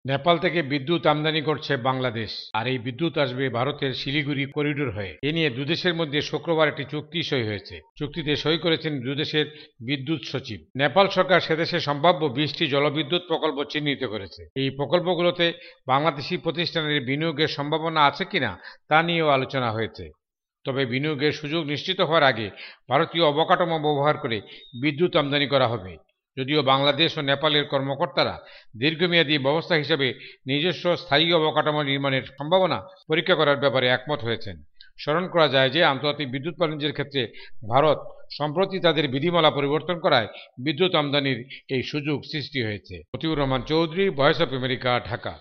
নেপাল থেকে বিদ্যুৎ আমদানি করছে বাংলাদেশ, আর এই বিদ্যুৎ আসবে ভারতের শিলিগুড়ি করিডোর হয়ে। এ নিয়ে দুদেশের মধ্যে শুক্রবার একটি চুক্তি সই হয়েছে। চুক্তিতে সই করেছেন দুদেশের বিদ্যুৎ সচিব। নেপাল সরকার সেদেশে সম্ভাব্য 20টি জলবিদ্যুৎ প্রকল্প চিহ্নিত করেছে। এই প্রকল্পগুলোতে বাংলাদেশি প্রতিষ্ঠানের বিনিয়োগের সম্ভাবনা আছে কিনা তা নিয়েও আলোচনা হয়েছে। তবে বিনিয়োগের সুযোগ নিশ্চিত হওয়ার আগে ভারতীয় অবকাঠামো ব্যবহার করে বিদ্যুৎ আমদানি করা হবে। যদিও বাংলাদেশ ও নেপালের কর্মকর্তারা দীর্ঘমেয়াদী ব্যবস্থা হিসেবে নিজস্ব স্থায়ী অবকাঠামো নির্মাণের সম্ভাবনা পরীক্ষা করার ব্যাপারে একমত হয়েছেন। স্মরণ করা যায় যে আন্তর্জাতিক বিদ্যুৎ বাণিজ্যের ক্ষেত্রে ভারত সম্প্রতি তাদের বিধিমালা পরিবর্তন করায় বিদ্যুৎ আমদানির এই সুযোগ সৃষ্টি হয়েছে। Motiur Rahman Chowdhury, voice of America, Dhaka.